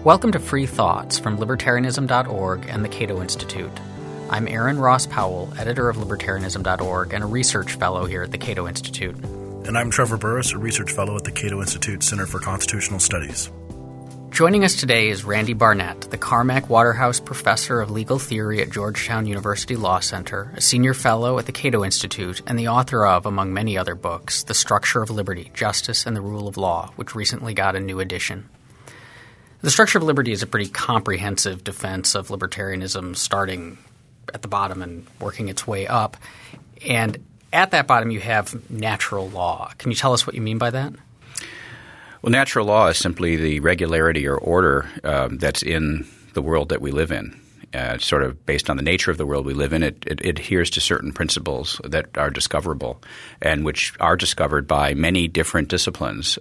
Welcome to Free Thoughts from Libertarianism.org and the Cato Institute. I'm Aaron Ross Powell, editor of Libertarianism.org and a research fellow here at the Cato Institute. And I'm Trevor Burrus, a research fellow at the Cato Institute Center for Constitutional Studies. Joining us today is Randy Barnett, the Carmack Waterhouse Professor of Legal Theory at Georgetown University Law Center, a senior fellow at the Cato Institute, and the author of, among many other books, The Structure of Liberty, Justice and the Rule of Law, which recently got a new edition. The Structure of Liberty is a pretty comprehensive defense of libertarianism, starting at the bottom and working its way up. And at that bottom, you have natural law. Can you tell us what you mean by that? Well, natural law is simply the regularity or order that's in the world that we live in. Sort of based on the nature of the world we live in, it adheres to certain principles that are discoverable and which are discovered by many different disciplines.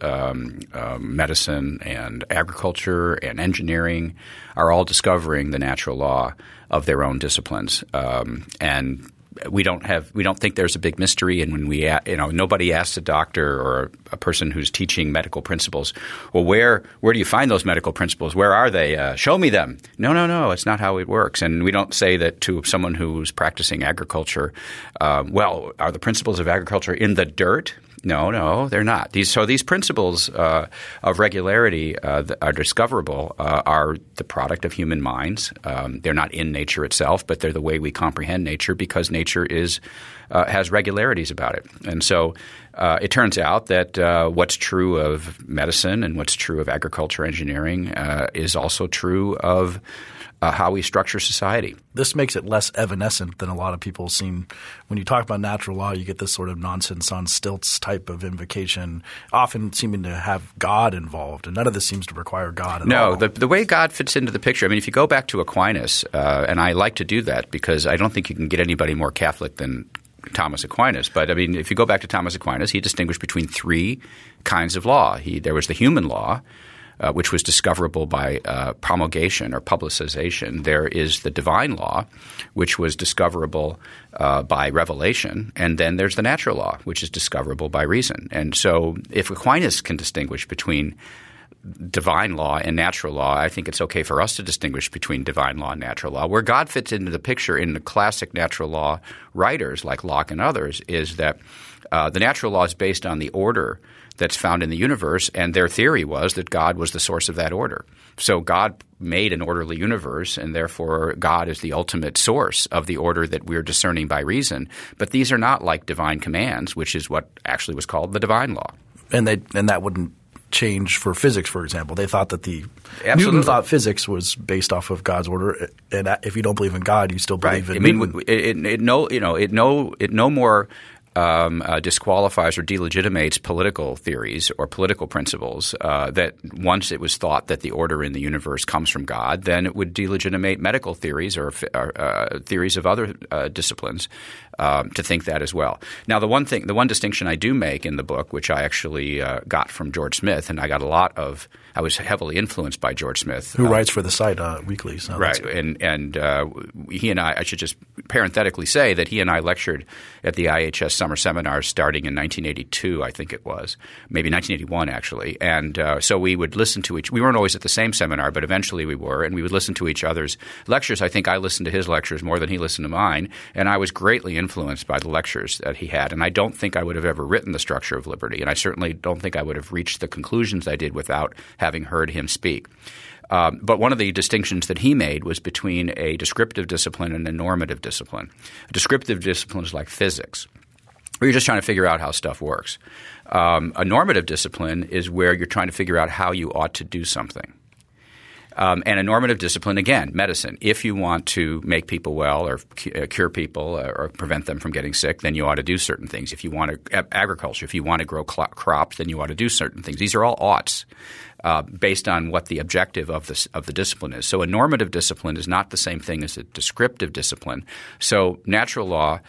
Medicine and agriculture and engineering are all discovering the natural law of their own disciplines. And we don't think there's a big mystery, and when nobody asks a doctor or a person who's teaching medical principles, well, where do you find those medical principles? Where are they? Show me them. No, it's not how it works. And we don't say that to someone who's practicing agriculture. Well, are the principles of agriculture in the dirt? No, they're not. These principles of regularity that are discoverable are the product of human minds. They're not in nature itself, but they're the way we comprehend nature because nature has regularities about it. And so it turns out that what's true of medicine and what's true of agriculture engineering is also true of how we structure society. This makes it less evanescent than a lot of people seem. When you talk about natural law, you get this sort of nonsense on stilts type of invocation, often seeming to have God involved, and none of this seems to require God at all. No, the way God fits into the picture – I mean, if you go back to Aquinas, and I like to do that because I don't think you can get anybody more Catholic than Thomas Aquinas. But, I mean, if you go back to Thomas Aquinas, he distinguished between three kinds of law. There was the human law, which was discoverable by promulgation or publicization. There is the divine law, which was discoverable by revelation. And then there's the natural law, which is discoverable by reason. And so if Aquinas can distinguish between divine law and natural law, I think it's okay for us to distinguish between divine law and natural law. Where God fits into the picture in the classic natural law writers like Locke and others is that the natural law is based on the order that's found in the universe, and their theory was that God was the source of that order. So God made an orderly universe, and therefore God is the ultimate source of the order that we're discerning by reason. But these are not like divine commands, which is what actually was called the divine law. And that wouldn't change for physics, for example. They thought that Newton thought physics was based off of God's order, and if you don't believe in God, you still believe in Newton. It no more disqualifies or delegitimates political theories or political principles that once it was thought that the order in the universe comes from God, then it would delegitimate medical theories or theories of other disciplines to think that as well. Now, the one distinction I do make in the book, which I actually got from George Smith, and I was heavily influenced by George Smith, who writes for the site weekly. So right, and he and I should just parenthetically say that he and I lectured at the IHS summer seminars starting in 1982, I think it was, maybe 1981 actually. And so we would listen to we weren't always at the same seminar, but eventually we were, and we would listen to each other's lectures. I think I listened to his lectures more than he listened to mine, and I was greatly influenced by the lectures that he had. And I don't think I would have ever written The Structure of Liberty, and I certainly don't think I would have reached the conclusions I did without having heard him speak. But one of the distinctions that he made was between a descriptive discipline and a normative discipline. A descriptive discipline is like physics, where you're just trying to figure out how stuff works. A normative discipline is where you're trying to figure out how you ought to do something. And a normative discipline, again, medicine. If you want to make people well or cure people or prevent them from getting sick, then you ought to do certain things. If you want to agriculture, if you want to grow crops, then you ought to do certain things. These are all oughts based on what the objective of the discipline is. So a normative discipline is not the same thing as a descriptive discipline. So natural law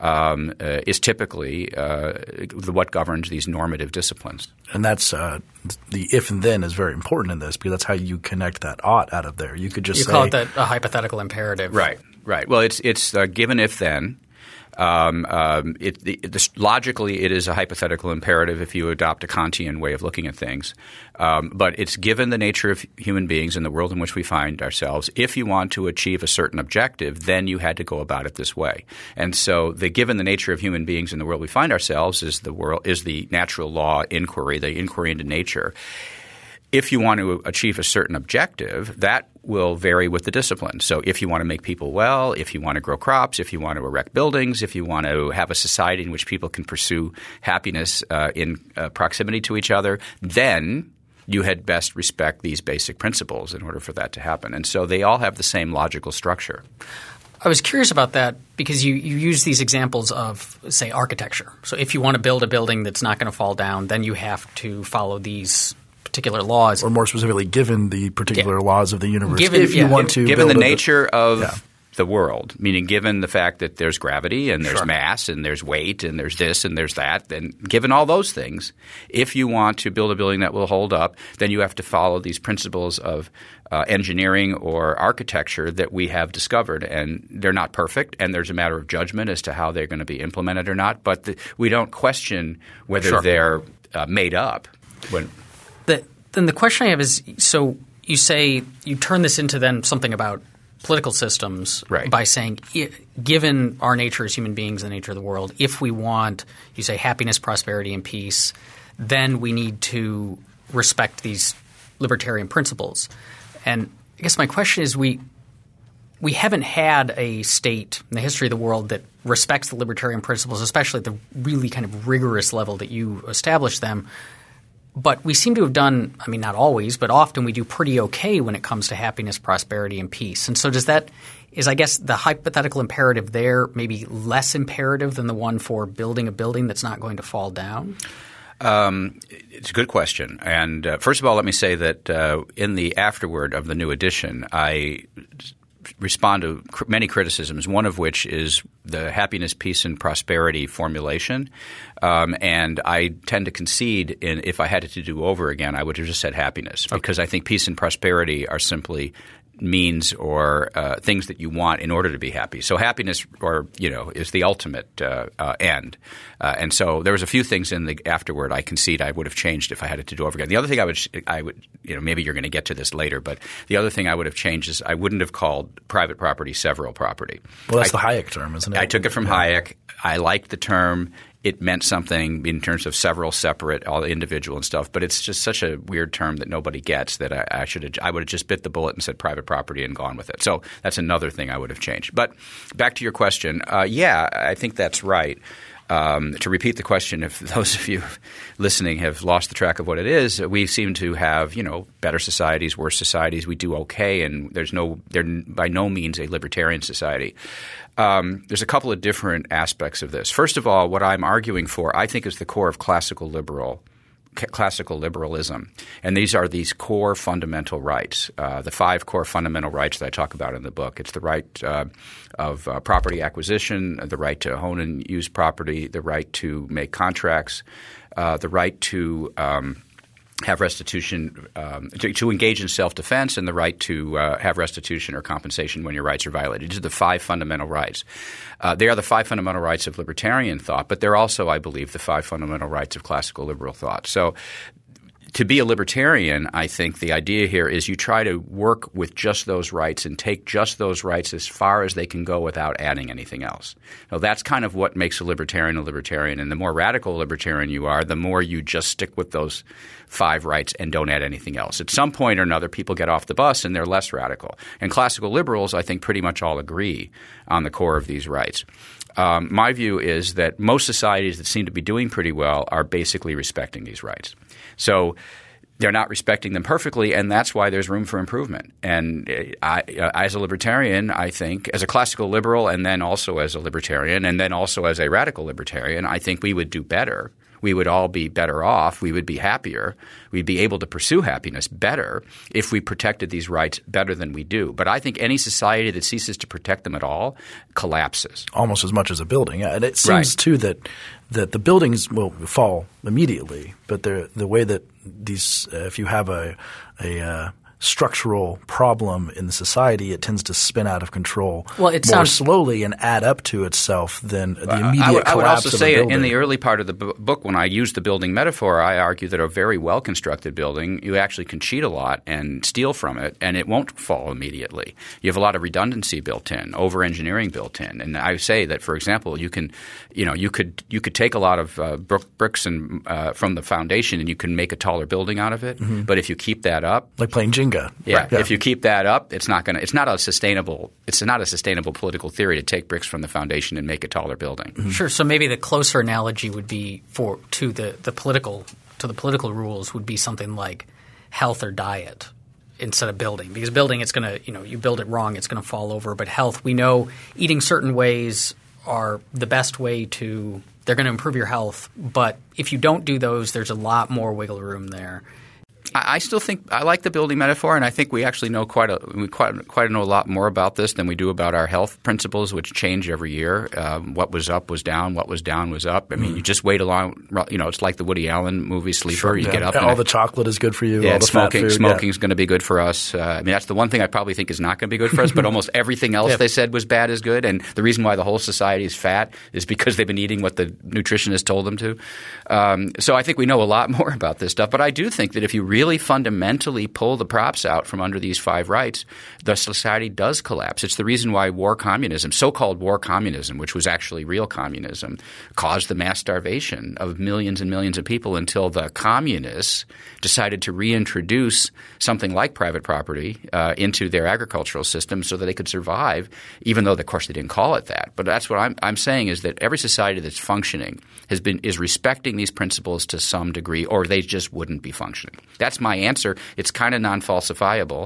is typically what governs these normative disciplines. And that's the if and then is very important in this because that's how you connect that ought out of there. You could just call it a hypothetical imperative. Right. Well, it's given if then. Logically, it is a hypothetical imperative if you adopt a Kantian way of looking at things. But it's given the nature of human beings and the world in which we find ourselves. If you want to achieve a certain objective, then you had to go about it this way. And so given the nature of human beings and the world we find ourselves is the natural law inquiry, the inquiry into nature. If you want to achieve a certain objective, that will vary with the discipline. So if you want to make people well, if you want to grow crops, if you want to erect buildings, if you want to have a society in which people can pursue happiness in proximity to each other, then you had best respect these basic principles in order for that to happen. And so they all have the same logical structure. I was curious about that because you use these examples of, say, architecture. So if you want to build a building that's not going to fall down, then you have to follow these particular laws. Or more specifically, given the particular laws of the universe. Given the nature of the world, meaning given the fact that there's gravity and there's mass and there's weight and there's this and there's that, and given all those things, if you want to build a building that will hold up, then you have to follow these principles of engineering or architecture that we have discovered. And they're not perfect, and there's a matter of judgment as to how they're going to be implemented or not. But we don't question whether they're made up. Then the question I have is, so you say you turn this into then something about political systems by saying, given our nature as human beings and the nature of the world, if we want, you say, happiness, prosperity, and peace, then we need to respect these libertarian principles. And I guess my question is, we haven't had a state in the history of the world that respects the libertarian principles, especially at the really kind of rigorous level that you established them. But we seem to have done – I mean, not always, but often we do pretty okay when it comes to happiness, prosperity, and peace. And so is I guess the hypothetical imperative there maybe less imperative than the one for building a building that's not going to fall down? It's a good question. And first of all, let me say that in the afterword of the new edition, I respond to many criticisms, one of which is the happiness, peace, and prosperity formulation. And I tend to concede if I had it to do over again, I would have just said happiness because I think peace and prosperity are simply means or things that you want in order to be happy. So happiness is the ultimate end. And so there was a few things in the afterword I concede I would have changed if I had it to do over again. The other thing I would maybe you're going to get to this later, but the other thing I would have changed is I wouldn't have called private property several property. Well, that's the Hayek term, isn't it? I took it from Hayek. I liked the term. It meant something in terms of several separate, all individual and stuff. But it's just such a weird term that nobody gets that I would have just bit the bullet and said private property and gone with it. So that's another thing I would have changed. But back to your question, I think that's right. To repeat the question, if those of you listening have lost the track of what it is, we seem to have better societies, worse societies. We do okay, and they're by no means a libertarian society. There's a couple of different aspects of this. First of all, what I'm arguing for, I think, is the core of classical liberalism, and these are these core fundamental rights, the 5 core fundamental rights that I talk about in the book. It's the right of property acquisition, the right to own and use property, the right to make contracts, the right to have restitution to engage in self-defense, and the right to have restitution or compensation when your rights are violated. These are the 5 fundamental rights. They are the 5 fundamental rights of libertarian thought, but they're also, I believe, the 5 fundamental rights of classical liberal thought. So to be a libertarian, I think the idea here is you try to work with just those rights and take just those rights as far as they can go without adding anything else. Now, that's kind of what makes a libertarian. And the more radical libertarian you are, the more you just stick with those 5 rights and don't add anything else. At some point or another, people get off the bus and they're less radical. And classical liberals, I think, pretty much all agree on the core of these rights. My view is that most societies that seem to be doing pretty well are basically respecting these rights. So they're not respecting them perfectly, and that's why there's room for improvement. And as a libertarian, I think, as a classical liberal and then also as a libertarian and then also as a radical libertarian, I think we would do better. We would all be better off. We would be happier. We'd be able to pursue happiness better if we protected these rights better than we do. But I think any society that ceases to protect them at all collapses. Almost as much as a building. Yeah. And it seems too that the buildings will fall immediately, but the way that these if you have a structural problem in the society, it tends to spin out of control more slowly and add up to itself than the immediate collapse of a building. I would also say in the early part of the book, when I used the building metaphor, I argue that a very well-constructed building, you actually can cheat a lot and steal from it, and it won't fall immediately. You have a lot of redundancy built in, over-engineering built in. And I say that, for example, you could take a lot of bricks and from the foundation and you can make a taller building out of it. Mm-hmm. But if you keep that up – like playing Jenga. Yeah. If you keep that up, it's not a sustainable political theory to take bricks from the foundation and make a taller building. Mm-hmm. Sure. So maybe the closer analogy would be to the political rules would be something like health or diet instead of building. Because building, it's going to you build it wrong, it's going to fall over. But health, we know eating certain ways are the best way to – they're going to improve your health. But if you don't do those, there's a lot more wiggle room there. I still think I like the building metaphor, and I think we actually know quite know a lot more about this than we do about our health principles, which change every year. What was up was down. What was down was up. I mean, you just wait along. It's like the Woody Allen movie Sleeper. Sure, you get up. All the chocolate is good for you. Yeah, all the smoking is going to be good for us. I mean, that's the one thing I probably think is not going to be good for us. But almost everything else they said was bad is good. And the reason why the whole society is fat is because they've been eating what the nutritionist told them to. So I think we know a lot more about this stuff. But I do think that if you really fundamentally pull the props out from under these 5 rights, the society does collapse. It's the reason why so-called war communism, which was actually real communism, caused the mass starvation of millions and millions of people until the communists decided to reintroduce something like private property into their agricultural system so that they could survive, even though, of course, they didn't call it that. But that's what I'm saying is that every society that's functioning is respecting these principles to some degree, or they just wouldn't be functioning. That's my answer. It's kind of non-falsifiable.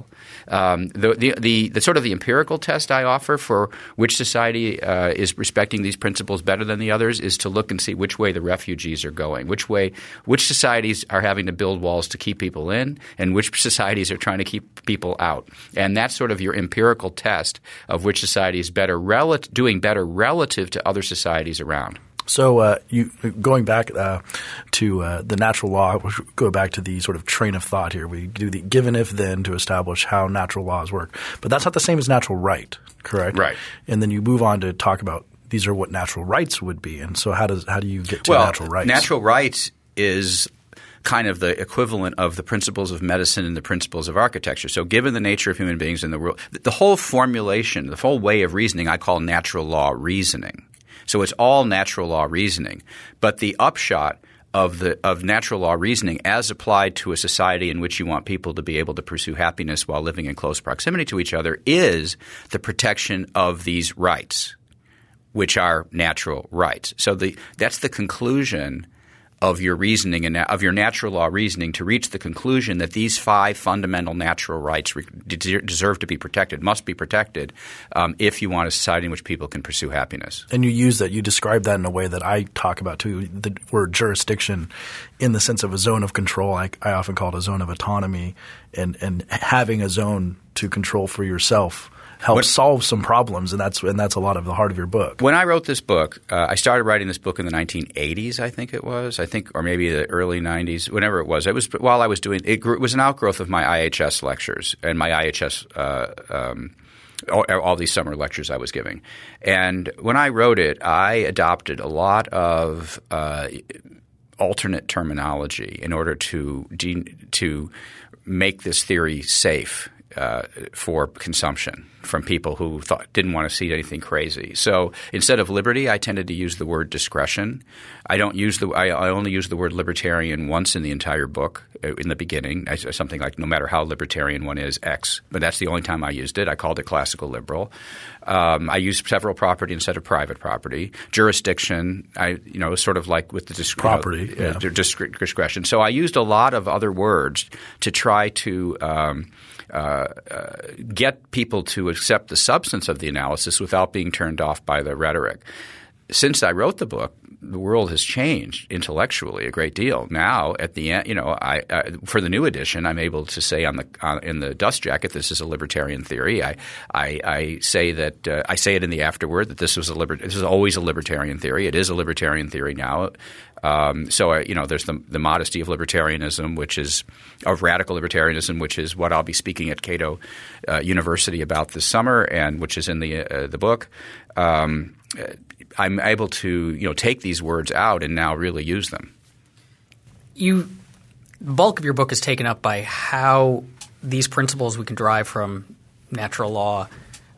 The sort of the empirical test I offer for which society is respecting these principles better than the others is to look and see which way the refugees are going, which societies are having to build walls to keep people in, and which societies are trying to keep people out. And that's sort of your empirical test of which society is doing better relative to other societies around. So going back to the natural law, we'll go back to the sort of train of thought here. We do the given if then to establish how natural laws work. But that's not the same as natural right, correct? Right. And then you move on to talk about these are what natural rights would be. And so how do you get to natural rights? Natural rights is kind of the equivalent of the principles of medicine and the principles of architecture. So given the nature of human beings in the world, the whole formulation, the whole way of reasoning I call natural law reasoning. So it's all natural law reasoning. But the upshot of natural law reasoning as applied to a society in which you want people to be able to pursue happiness while living in close proximity to each other is the protection of these rights, which are natural rights. So that's the conclusion of your reasoning and of your natural law reasoning to reach the conclusion that these 5 fundamental natural rights deserve to be protected, must be protected if you want a society in which people can pursue happiness. And you describe that in a way that I talk about too, the word jurisdiction in the sense of a zone of control. I often call it a zone of autonomy, and having a zone to control for yourself helps solve some problems, and that's a lot of the heart of your book. When I wrote this book, I started writing this book in the 1980s, I think it was, or maybe the early 90s, whenever it was. It was while I was doing it. It was an outgrowth of my IHS lectures and my IHS all these summer lectures I was giving. And when I wrote it, I adopted a lot of alternate terminology in order to make this theory safe for consumption from people who didn't want to see anything crazy. So instead of liberty, I tended to use the word discretion. I only use the word libertarian once in the entire book in the beginning. Something like no matter how libertarian one is, X. But that's the only time I used it. I called it classical liberal. I used several property instead of private property. Jurisdiction, sort of like with the discretion. So I used a lot of other words to try to get people to accept the substance of the analysis without being turned off by the rhetoric. Since I wrote the book, the world has changed intellectually a great deal. Now, at the end, I for the new edition, I'm able to say in the dust jacket, this is a libertarian theory. I say that I say it in the afterword that this is always a libertarian theory. It is a libertarian theory now. So there's the modesty of libertarianism, which is of radical libertarianism, which is what I'll be speaking at Cato University about this summer, and which is in the book. I'm able to take these words out and now really use them. The bulk of your book is taken up by how these principles we can derive from natural law.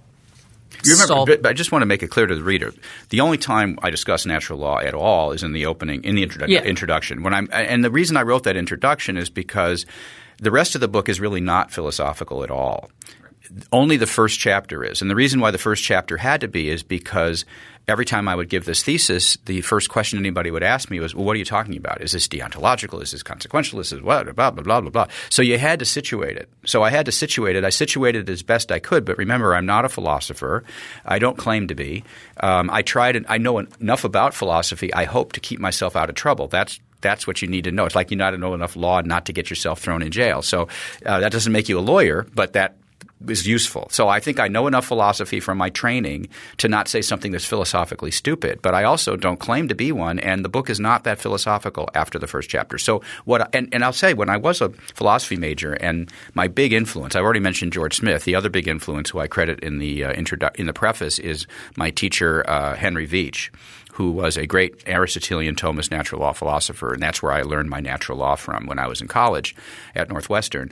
You remember, but I just want to make it clear to the reader: the only time I discuss natural law at all is in the introduction. And the reason I wrote that introduction is because the rest of the book is really not philosophical at all. Only the first chapter is. And the reason why the first chapter had to be is because every time I would give this thesis, the first question anybody would ask me was, well, what are you talking about? Is this deontological? Is this consequential? Is this what? Blah, blah, blah, blah, blah. So you had to situate it. So I had to situate it. I situated it as best I could. But remember, I'm not a philosopher. I don't claim to be. I tried and I know enough about philosophy, I hope, to keep myself out of trouble. That's what you need to know. It's like you not to know enough law not to get yourself thrown in jail. So that doesn't make you a lawyer, but that is useful. So I think I know enough philosophy from my training to not say something that's philosophically stupid. But I also don't claim to be one, and the book is not that philosophical after the first chapter. So and I'll say, when I was a philosophy major, and my big influence, I've already mentioned George Smith. The other big influence who I credit in the preface is my teacher Henry Veach, who was a great Aristotelian Thomist natural law philosopher, and that's where I learned my natural law from when I was in college at Northwestern.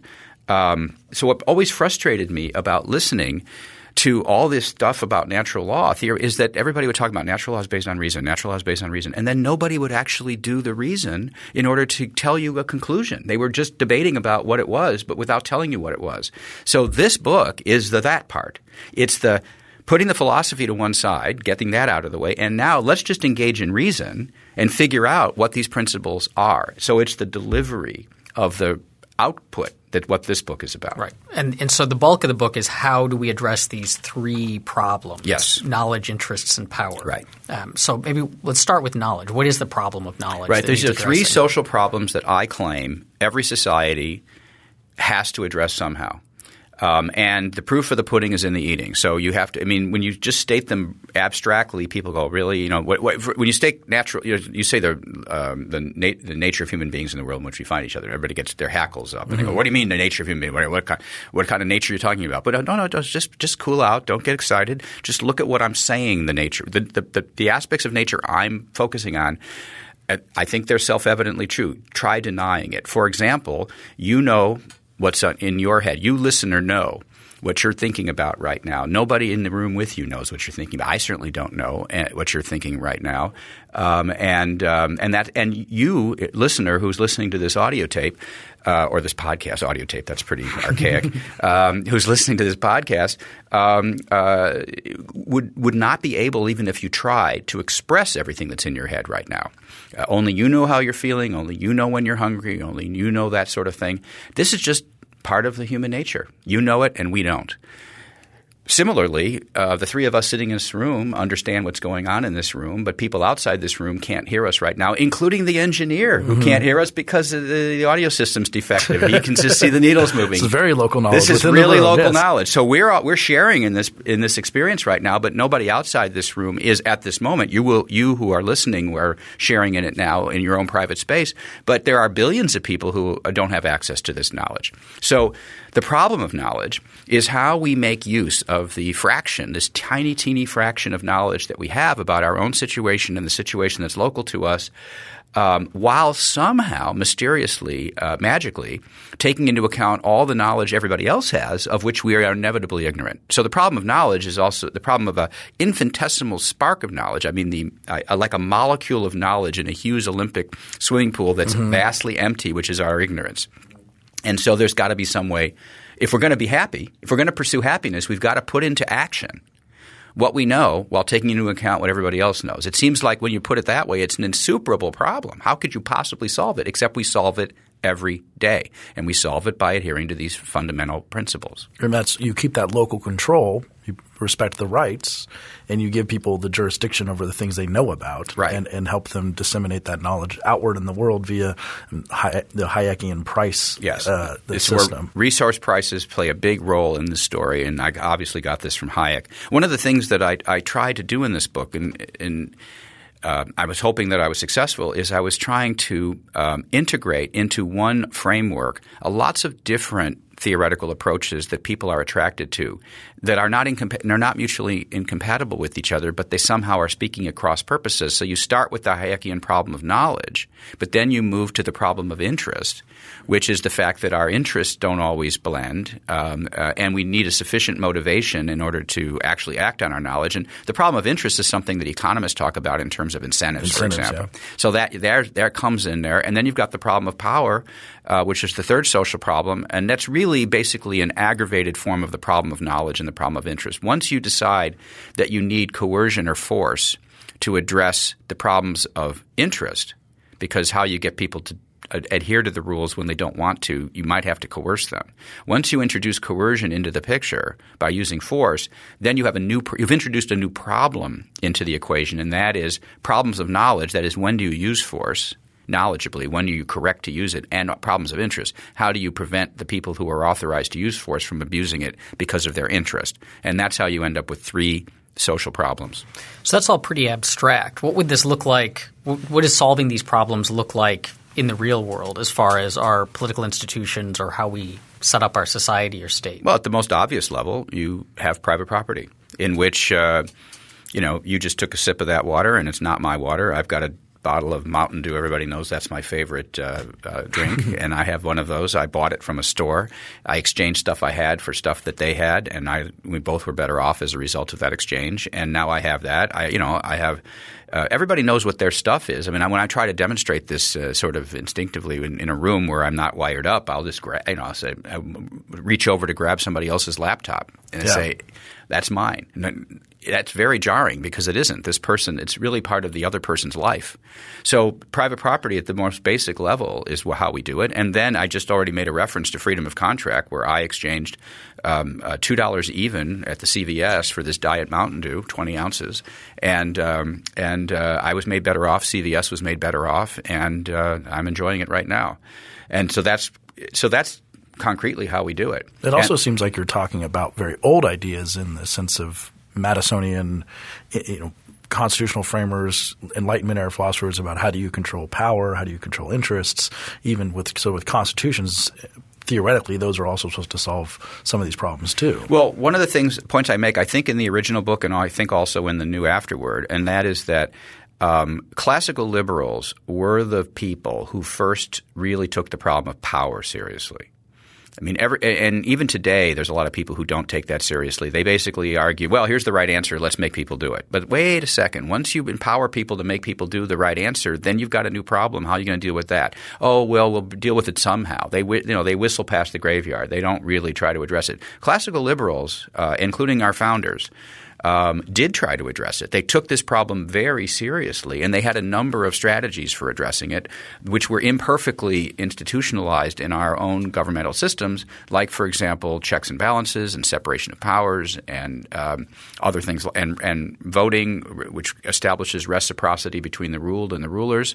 So what always frustrated me about listening to all this stuff about natural law theory is that everybody would talk about natural law is based on reason, natural law is based on reason, and then nobody would actually do the reason in order to tell you a conclusion. They were just debating about what it was, but without telling you what it was. So this book is that part. It's the putting the philosophy to one side, getting that out of the way, and now let's just engage in reason and figure out what these principles are. So it's the delivery of the output that what this book is about. Right. And so the bulk of the book is how do we address these three problems? Yes. Knowledge, interests, and power. Right. So maybe let's start with knowledge. What is the problem of knowledge? Right. These are three social problems that I claim every society has to address somehow. And the proof of the pudding is in the eating. So you have to – I mean, when you just state them abstractly, people go, really? When you state natural – you say the nature of human beings in the world in which we find each other. Everybody gets their hackles up. And they go, what do you mean the nature of human beings? What kind of nature are you talking about? But no, just cool out. Don't get excited. Just look at what I'm saying, the nature. The aspects of nature I'm focusing on, I think they're self-evidently true. Try denying it. For example, you know – what's in your head. You listener know what you're thinking about right now. Nobody in the room with you knows what you're thinking about. I certainly don't know what you're thinking right now. And you, listener, who's listening to this audio tape or this podcast audio tape, that's pretty archaic, who's listening to this podcast would not be able, even if you tried, to express everything that's in your head right now. Only you know how you're feeling. Only you know when you're hungry. Only you know that sort of thing. This is just part of the human nature. You know it and we don't. Similarly, the three of us sitting in this room understand what's going on in this room, but people outside this room can't hear us right now, including the engineer who can't hear us because the audio system's defective. He can just see the needles moving. It's very local knowledge. This is really local knowledge. So we're sharing in this experience right now, but nobody outside this room is at this moment. You who are listening are sharing in it now in your own private space, but there are billions of people who don't have access to this knowledge. So the problem of knowledge is how we make use of the fraction, this tiny, teeny fraction of knowledge that we have about our own situation and the situation that's local to us, while somehow mysteriously, magically, taking into account all the knowledge everybody else has of which we are inevitably ignorant. So the problem of knowledge is also the problem of an infinitesimal spark of knowledge. I mean, like a molecule of knowledge in a huge Olympic swimming pool that's vastly empty, which is our ignorance. And so there's got to be some way – if we're going to be happy, if we're going to pursue happiness, we've got to put into action what we know while taking into account what everybody else knows. It seems like when you put it that way, it's an insuperable problem. How could you possibly solve it except we solve it every day, and we solve it by adhering to these fundamental principles. And you keep that local control. respect the rights, and you give people the jurisdiction over the things they know about, right, and help them disseminate that knowledge outward in the world via the Hayekian price system. Resource prices play a big role in this story, and I obviously got this from Hayek. One of the things that I tried to do in this book, and I was hoping that I was successful, is I was trying to integrate into one framework lots of different theoretical approaches that people are attracted to that are not mutually incompatible with each other, but they somehow are speaking at cross purposes. So you start with the Hayekian problem of knowledge, but then you move to the problem of interest, which is the fact that our interests don't always blend, and we need a sufficient motivation in order to actually act on our knowledge. And the problem of interest is something that economists talk about in terms of incentives, for example. Yeah. So that comes in there. And then you've got the problem of power, which is the third social problem, and that's really basically an aggravated form of the problem of knowledge and the problem of interest. Once you decide that you need coercion or force to address the problems of interest, because how you get people to adhere to the rules when they don't want to, you might have to coerce them. Once you introduce coercion into the picture by using force, then you have you've introduced a new problem into the equation, and that is problems of knowledge. That is, when do you use force knowledgeably? When are you correct to use it? And problems of interest. How do you prevent the people who are authorized to use force from abusing it because of their interest? And that's how you end up with three social problems. So that's all pretty abstract. What would this look like? What does solving these problems look like in the real world as far as our political institutions or how we set up our society or state? Well, at the most obvious level, you have private property in which you just took a sip of that water and it's not my water. I've got a bottle of Mountain Dew. Everybody knows that's my favorite drink, and I have one of those. I bought it from a store. I exchanged stuff I had for stuff that they had, and we both were better off as a result of that exchange. And now I have that. I have everybody knows what their stuff is. I mean, when I try to demonstrate this sort of instinctively in a room where I'm not wired up, I'll just reach over to grab somebody else's laptop and say, "That's mine." And that's very jarring because it isn't. This person – it's really part of the other person's life. So private property at the most basic level is how we do it. And then I just already made a reference to freedom of contract where I exchanged $2 even at the CVS for this Diet Mountain Dew, 20 ounces. And I was made better off. CVS was made better off. And I'm enjoying it right now. And so that's concretely how we do it. It also seems like you're talking about very old ideas in the sense of Madisonian, constitutional framers, Enlightenment era philosophers about how do you control power, how do you control interests. Even with constitutions, theoretically, those are also supposed to solve some of these problems too. Well, one of the points I make, I think in the original book, and I think also in the new afterword, and that is that classical liberals were the people who first really took the problem of power seriously. I mean, and even today, there's a lot of people who don't take that seriously. They basically argue, well, here's the right answer. Let's make people do it. But wait a second. Once you empower people to make people do the right answer, then you've got a new problem. How are you going to deal with that? Oh, well, we'll deal with it somehow. They whistle past the graveyard. They don't really try to address it. Classical liberals, including our founders, did try to address it. They took this problem very seriously, and they had a number of strategies for addressing it, which were imperfectly institutionalized in our own governmental systems, like, for example, checks and balances and separation of powers and other things, and voting, which establishes reciprocity between the ruled and the rulers.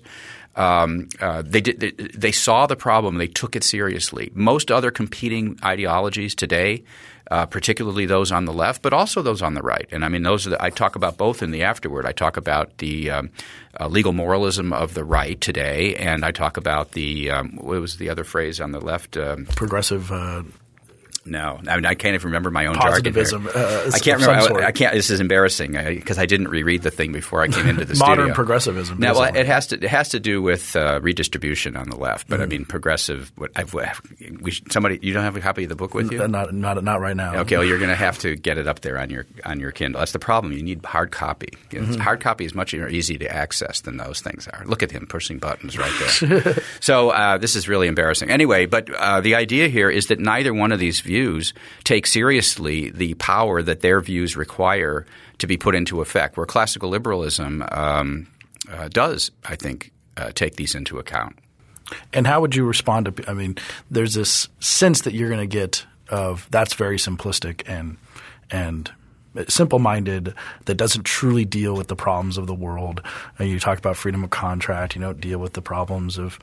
They saw the problem. They took it seriously. Most other competing ideologies today, particularly those on the left, but also those on the right. And I mean, I talk about both in the afterword. I talk about the legal moralism of the right today, and I talk about the what was the other phrase on the left? Progressive. No, I mean I can't even remember my own positivism. jargon here. I can't remember. I can't. This is embarrassing because I didn't reread the thing before I came into the Modern studio. progressivism. Now, well, it has to do with redistribution on the left, but I mean progressive. Somebody, you don't have a copy of the book with you? Not right now. Okay, well, you're going to have to get it up there on your Kindle. That's the problem. You need hard copy. Hard copy is much more easy to access than those things are. Look at him pushing buttons right there. So this is really embarrassing. Anyway, but the idea here is that neither one of these views take seriously the power that their views require to be put into effect, where classical liberalism does, I think, take these into account. And how would you respond to – I mean, there's this sense that you're going to get of that's very simplistic and simple-minded, that doesn't truly deal with the problems of the world. You talk about freedom of contract. You don't deal with the problems of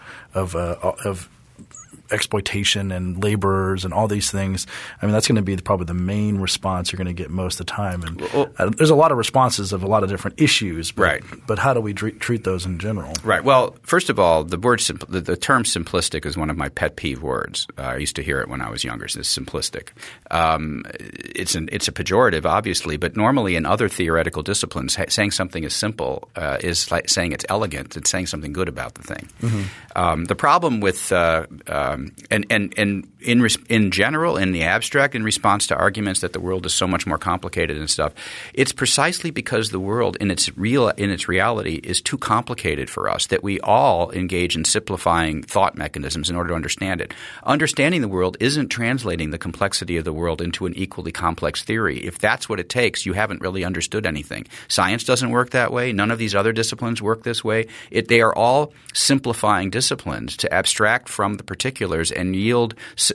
exploitation and laborers and all these things. I mean, that's going to be probably the main response you're going to get most of the time. And there's a lot of responses of a lot of different issues, but how do we treat those in general? Right. Well, first of all, the term simplistic is one of my pet peeve words. I used to hear it when I was younger. It's simplistic. It's a pejorative, obviously, but normally in other theoretical disciplines, saying something is simple is like saying it's elegant. It's saying something good about the thing. Mm-hmm. The problem with and in general, in the abstract, in response to arguments that the world is so much more complicated and stuff, it's precisely because the world in its reality is too complicated for us that we all engage in simplifying thought mechanisms in order to understand it. Understanding the world isn't translating the complexity of the world into an equally complex theory. If that's what it takes, you haven't really understood anything. Science doesn't work that way. None of these other disciplines work this way. They are all simplifying disciplines to abstract from the particulars and yield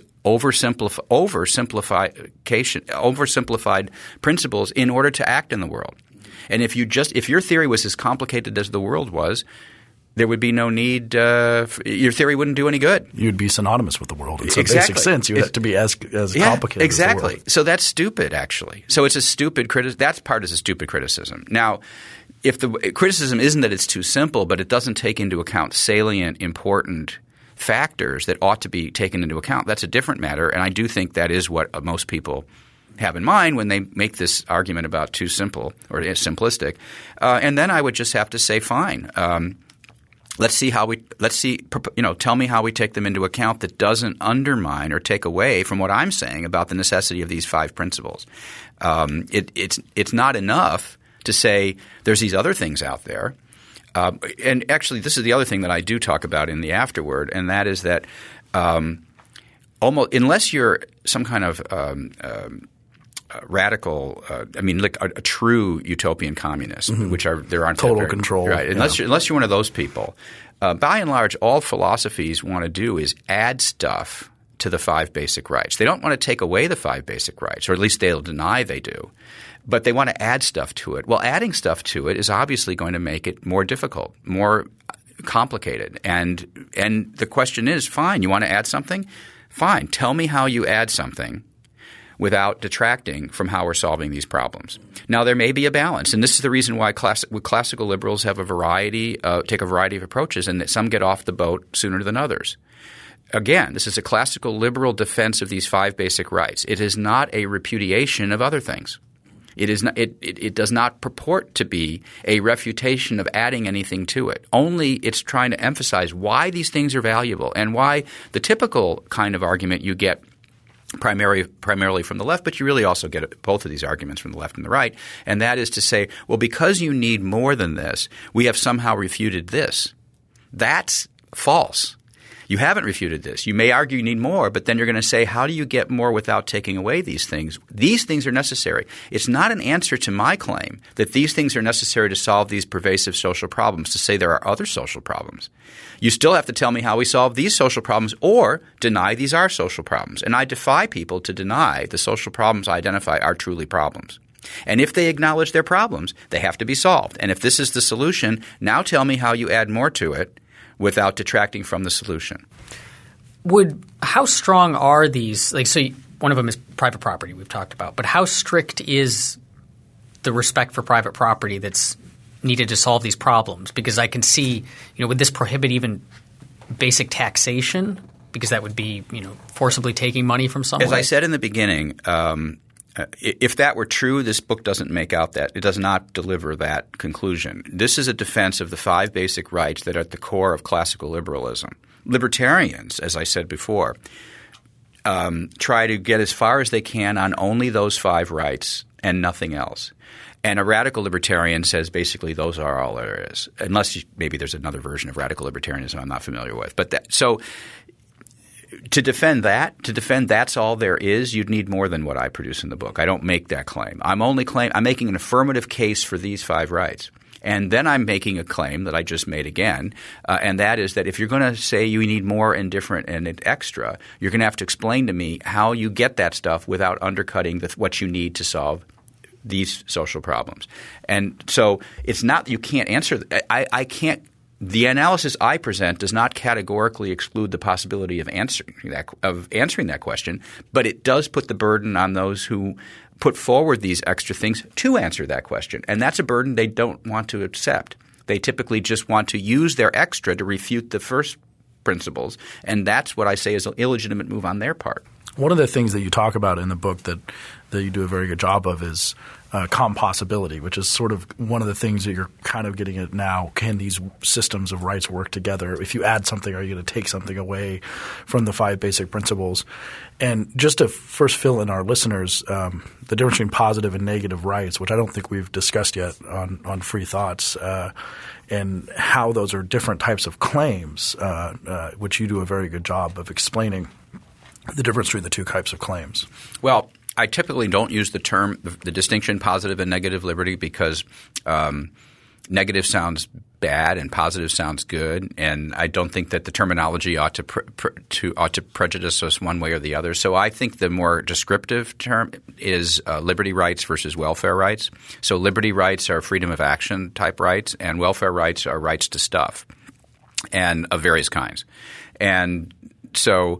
oversimplified principles in order to act in the world. And if your theory was as complicated as the world was, there would be no need your theory wouldn't do any good. You'd be synonymous with the world in some basic sense. You have to be as complicated exactly. as the world. So that's stupid, actually. So it's a stupid that part is a stupid criticism. Now, if the criticism isn't that it's too simple, but it doesn't take into account salient, important factors that ought to be taken into account, that's a different matter. And I do think that is what most people have in mind when they make this argument about too simple or simplistic. And then I would just have to say, fine. Tell me how we take them into account that doesn't undermine or take away from what I'm saying about the necessity of these 5 principles. It's not enough to say there's these other things out there. And actually, this is the other thing that I do talk about in the afterword, and that is that unless you're some kind of radical, like a true utopian communist, which there aren't total control, right? Unless you're one of those people, by and large, all philosophies want to do is add stuff to the 5 basic rights. They don't want to take away the 5 basic rights, or at least they'll deny they do. But they want to add stuff to it. Well, adding stuff to it is obviously going to make it more difficult, more complicated. And the question is, fine, you want to add something? Fine. Tell me how you add something without detracting from how we're solving these problems. Now, there may be a balance, and this is the reason why classical liberals have take a variety of approaches, and that some get off the boat sooner than others. Again, this is a classical liberal defense of these 5 basic rights. It is not a repudiation of other things. It is not. It does not purport to be a refutation of adding anything to it. Only it's trying to emphasize why these things are valuable and why the typical kind of argument you get primarily from the left, but you really also get both of these arguments from the left and the right, and that is to say, well, because you need more than this, we have somehow refuted this. That's false. You haven't refuted this. You may argue you need more, but then you're going to say, how do you get more without taking away these things? These things are necessary. It's not an answer to my claim that these things are necessary to solve these pervasive social problems, to say there are other social problems. You still have to tell me how we solve these social problems or deny these are social problems. And I defy people to deny the social problems I identify are truly problems. And if they acknowledge their problems, they have to be solved. And if this is the solution, now tell me how you add more to it without detracting from the solution. How strong are these? One of them is private property we've talked about, but how strict is the respect for private property that's needed to solve these problems? Because I can see, would this prohibit even basic taxation? Because that would be, forcibly taking money from someone. As I said in the beginning, if that were true, this book doesn't make out that – it does not deliver that conclusion. This is a defense of the 5 basic rights that are at the core of classical liberalism. Libertarians, as I said before, try to get as far as they can on only those 5 rights and nothing else. And a radical libertarian says basically those are all there is, unless maybe there's another version of radical libertarianism I'm not familiar with. To defend that's all there is, you'd need more than what I produce in the book. I don't make that claim. I'm making an affirmative case for these 5 rights. And then I'm making a claim that I just made again, and that is that if you're going to say you need more and different and extra, you're going to have to explain to me how you get that stuff without undercutting what you need to solve these social problems. And so it's not – you can't answer – I can't – the analysis I present does not categorically exclude the possibility of answering that question, but it does put the burden on those who put forward these extra things to answer that question. And that's a burden they don't want to accept. They typically just want to use their extra to refute the first principles, and that's what I say is an illegitimate move on their part. One of the things that you talk about in the book that you do a very good job of is compossibility, which is sort of one of the things that you're kind of getting at now. Can these systems of rights work together? If you add something, are you going to take something away from the 5 basic principles? And just to first fill in our listeners, the difference between positive and negative rights, which I don't think we've discussed yet on Free Thoughts, and how those are different types of claims, which you do a very good job of explaining the difference between the two types of claims. Well, I typically don't use the term the distinction positive and negative liberty because negative sounds bad and positive sounds good, and I don't think that the terminology ought to prejudice us one way or the other. So I think the more descriptive term is liberty rights versus welfare rights. So liberty rights are freedom of action type rights, and welfare rights are rights to stuff and of various kinds. And so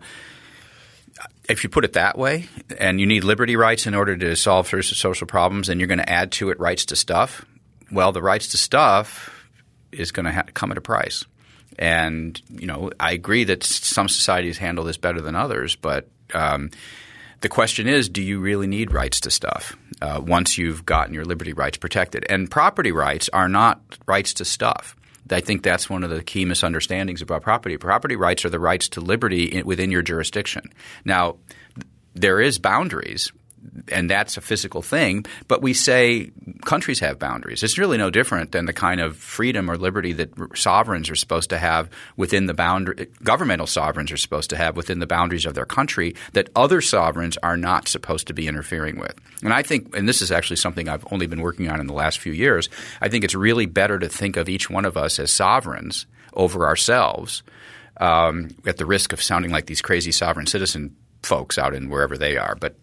if you put it that way, and you need liberty rights in order to solve social problems, and you're going to add to it rights to stuff, well, the rights to stuff is going to come at a price. And, I agree that some societies handle this better than others, but the question is, do you really need rights to stuff once you've gotten your liberty rights protected? And property rights are not rights to stuff. I think that's one of the key misunderstandings about property. Property rights are the rights to liberty within your jurisdiction. Now, there is boundaries, and that's a physical thing, but we say countries have boundaries. It's really no different than the kind of freedom or liberty that sovereigns are supposed to have within the boundary – governmental sovereigns are supposed to have within the boundaries of their country that other sovereigns are not supposed to be interfering with. And I think – and this is actually something I've only been working on in the last few years – I think it's really better to think of each one of us as sovereigns over ourselves at the risk of sounding like these crazy sovereign citizen folks out in wherever they are. But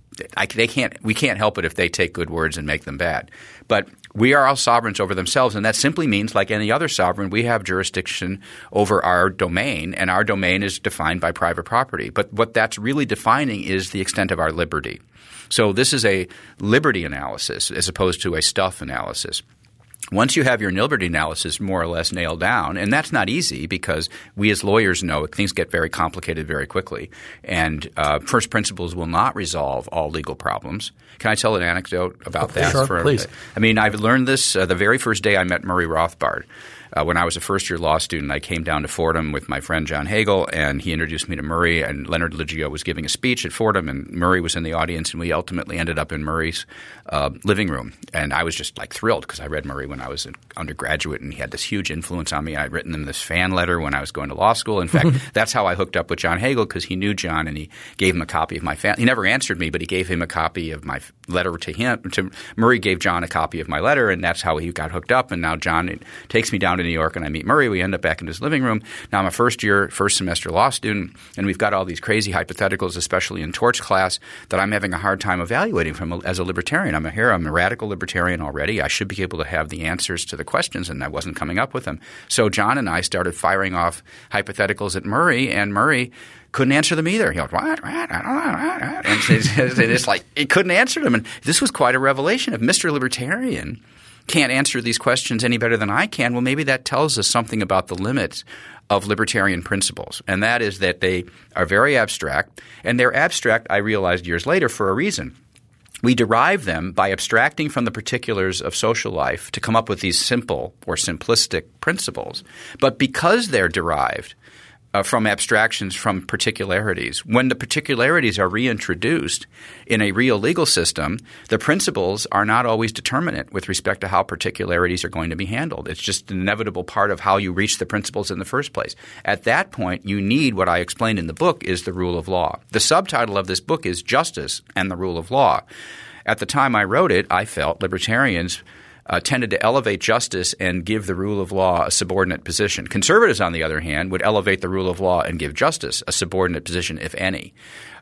we can't help it if they take good words and make them bad. But we are all sovereigns over themselves, and that simply means, like any other sovereign, we have jurisdiction over our domain, and our domain is defined by private property. But what that's really defining is the extent of our liberty. So this is a liberty analysis as opposed to a stuff analysis. Once you have your liberty analysis more or less nailed down, and that's not easy because we as lawyers know things get very complicated very quickly, and first principles will not resolve all legal problems. Can I tell an anecdote about that? Sure, please. I mean, I've learned this the very first day I met Murray Rothbard. When I was a first-year law student, I came down to Fordham with my friend John Hagel, and he introduced me to Murray, and Leonard Liggio was giving a speech at Fordham, and Murray was in the audience, and we ultimately ended up in Murray's living room. And I was just like thrilled because I read Murray when I was an undergraduate, and he had this huge influence on me. I'd written him this fan letter when I was going to law school. In fact, that's how I hooked up with John Hagel because he knew John, and he gave him a copy of my – he never answered me, but he gave him a copy of my letter to him. Murray gave John a copy of my letter, and that's how he got hooked up. And now John takes me down to New York, and I meet Murray. We end up back in his living room. Now I'm a first semester law student, and we've got all these crazy hypotheticals, especially in torts class, that I'm having a hard time evaluating as a libertarian. I'm a radical libertarian already. I should be able to have the answers to the questions, and I wasn't coming up with them. So John and I started firing off hypotheticals at Murray, and Murray couldn't answer them either. He goes, what? I don't know. And it's like he couldn't answer them. And this was quite a revelation. If Mr. Libertarian can't answer these questions any better than I can, well, maybe that tells us something about the limits of libertarian principles, and that is that they are very abstract, and they're abstract, I realized years later, for a reason. We derive them by abstracting from the particulars of social life to come up with these simple or simplistic principles. But because they're derived from abstractions from particularities, when the particularities are reintroduced in a real legal system, the principles are not always determinate with respect to how particularities are going to be handled. It's just an inevitable part of how you reach the principles in the first place. At that point, you need what I explained in the book is the rule of law. The subtitle of this book is Justice and the Rule of Law. At the time I wrote it, I felt libertarians tended to elevate justice and give the rule of law a subordinate position. Conservatives, on the other hand, would elevate the rule of law and give justice a subordinate position, if any.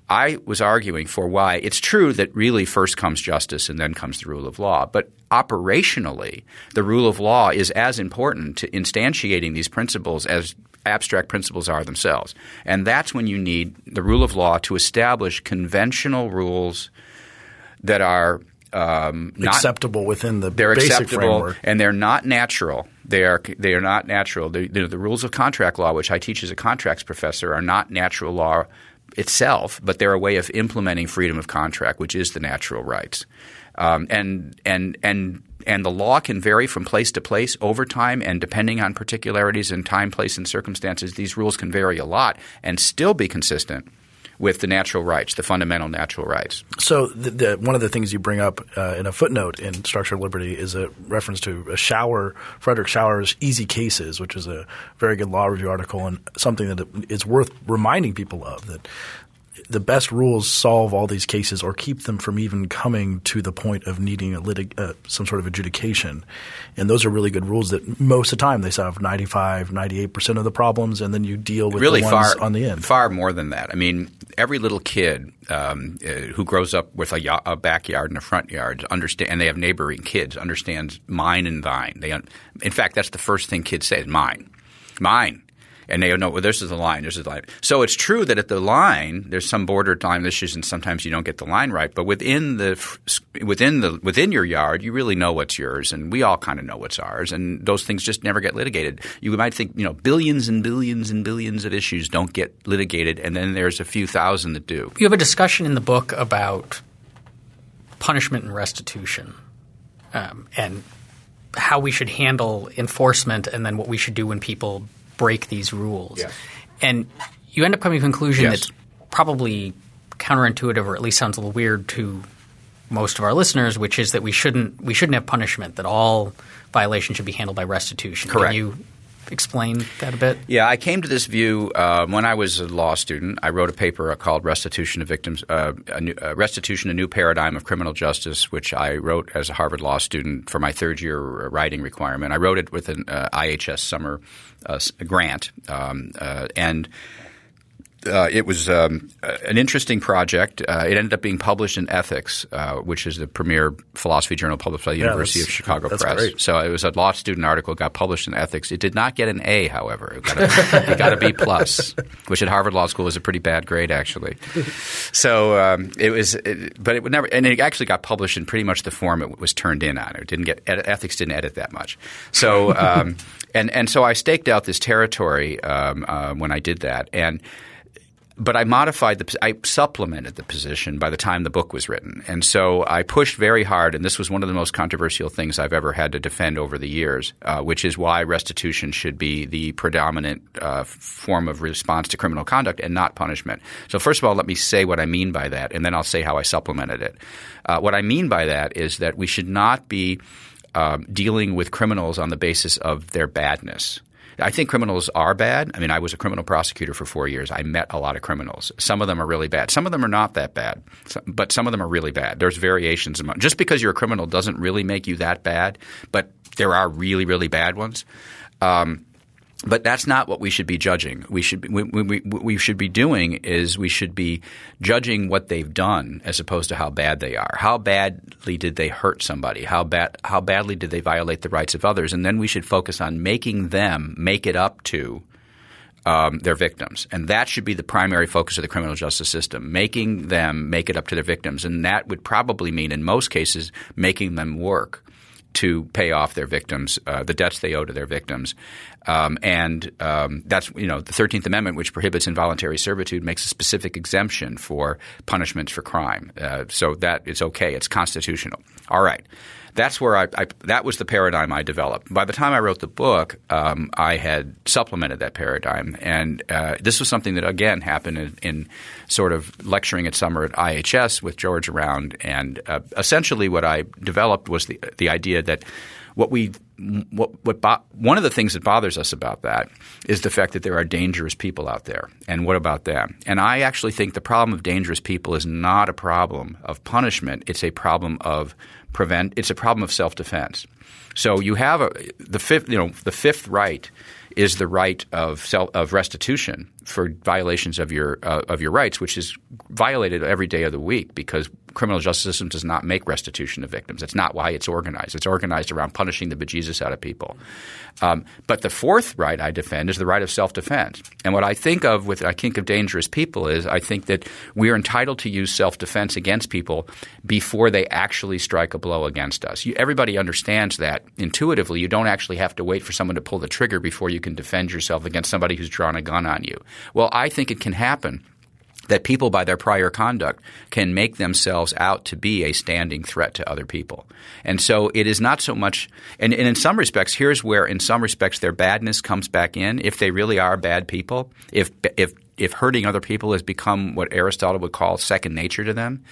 I was arguing for why it's true that really first comes justice and then comes the rule of law. But operationally, the rule of law is as important to instantiating these principles as abstract principles are themselves. And that's when you need the rule of law to establish conventional rules that are acceptable within the they're basic acceptable framework. And they're not natural. They are not natural. The rules of contract law, which I teach as a contracts professor, are not natural law itself, but they're a way of implementing freedom of contract, which is the natural rights. And the law can vary from place to place over time, and depending on particularities in time, place, and circumstances, these rules can vary a lot and still be consistent with the natural rights, the fundamental natural rights. So one of the things you bring up in a footnote in Structured Liberty is a reference to Frederick Schauer's Easy Cases, which is a very good law review article and something that is worth reminding people of, that the best rules solve all these cases or keep them from even coming to the point of needing some sort of adjudication. And those are really good rules that most of the time they solve 95, 98% of the problems, and then you deal with really the ones on the end. Far more than that. I mean, every little kid who grows up with a backyard and a front yard and they have neighboring kids understands mine and thine. In fact, that's the first thing kids say is mine. Mine. And they know, well, this is the line, this is the line. So it's true that at the line there's some border time issues and sometimes you don't get the line right. But within your yard you really know what's yours, and we all kind of know what's ours, and those things just never get litigated. You might think billions and billions and billions of issues don't get litigated, and then there's a few thousand that do. You have a discussion in the book about punishment and restitution and how we should handle enforcement and then what we should do when people break these rules. Yes. And you end up coming to a conclusion Yes. that's probably counterintuitive, or at least sounds a little weird to most of our listeners, which is that we shouldn't have punishment, that all violations should be handled by restitution. Correct. Can you explain that a bit? Yeah, I came to this view when I was a law student. I wrote a paper called Restitution to Victims Restitution, a New Paradigm of Criminal Justice, which I wrote as a Harvard law student for my third year writing requirement. I wrote it with an IHS summer grant, and it was an interesting project. It ended up being published in Ethics, which is the premier philosophy journal published by the University of Chicago Press. Great. So it was a law student article, got published in Ethics. It did not get an A, however. It got a B+, which at Harvard Law School is a pretty bad grade, actually. So but it would never – and it actually got published in pretty much the form it was turned in on. It didn't get – Ethics didn't edit that much. So and so I staked out this territory when I did that, but I supplemented the position by the time the book was written. And so I pushed very hard, and this was one of the most controversial things I've ever had to defend over the years, which is why restitution should be the predominant form of response to criminal conduct and not punishment. So first of all, let me say what I mean by that, and then I'll say how I supplemented it. What I mean by that is that we should not be dealing with criminals on the basis of their badness. I think criminals are bad. I mean, I was a criminal prosecutor for 4 years. I met a lot of criminals. Some of them are really bad. Some of them are not that bad, but some of them are really bad. There's variations. Just because you're a criminal doesn't really make you that bad, but there are really, really bad ones. But that's not what we should be judging. What we should be doing is we should be judging what they've done as opposed to how bad they are. How badly did they hurt somebody? How badly did they violate the rights of others? And then we should focus on making them make it up to their victims. And that should be the primary focus of the criminal justice system, making them make it up to their victims. And that would probably mean in most cases making them work to pay off their victims, the debts they owe to their victims. That's the 13th Amendment, which prohibits involuntary servitude, makes a specific exemption for punishments for crime. So that it's okay. It's constitutional. All right. That's where that was the paradigm I developed. By the time I wrote the book, I had supplemented that paradigm, and this was something that again happened in sort of lecturing at summer at IHS with George around, and essentially what I developed was the idea that one of the things that bothers us about that is the fact that there are dangerous people out there, and what about them? And I actually think the problem of dangerous people is not a problem of punishment; it's a problem of it's a problem of self-defense. So you have the fifth right is the right of restitution for violations of your rights, which is violated every day of the week because criminal justice system does not make restitution to victims. That's not why it's organized. It's organized around punishing the bejesus out of people. But the fourth right I defend is the right of self-defense. And what I think of dangerous people is I think that we are entitled to use self-defense against people before they actually strike a blow against us. Everybody understands that intuitively. You don't actually have to wait for someone to pull the trigger before you can defend yourself against somebody who's drawn a gun on you. Well, I think it can happen that people by their prior conduct can make themselves out to be a standing threat to other people. And so it is not so much – and in some respects, here's where in some respects their badness comes back in. If they really are bad people, if hurting other people has become what Aristotle would call second nature to them,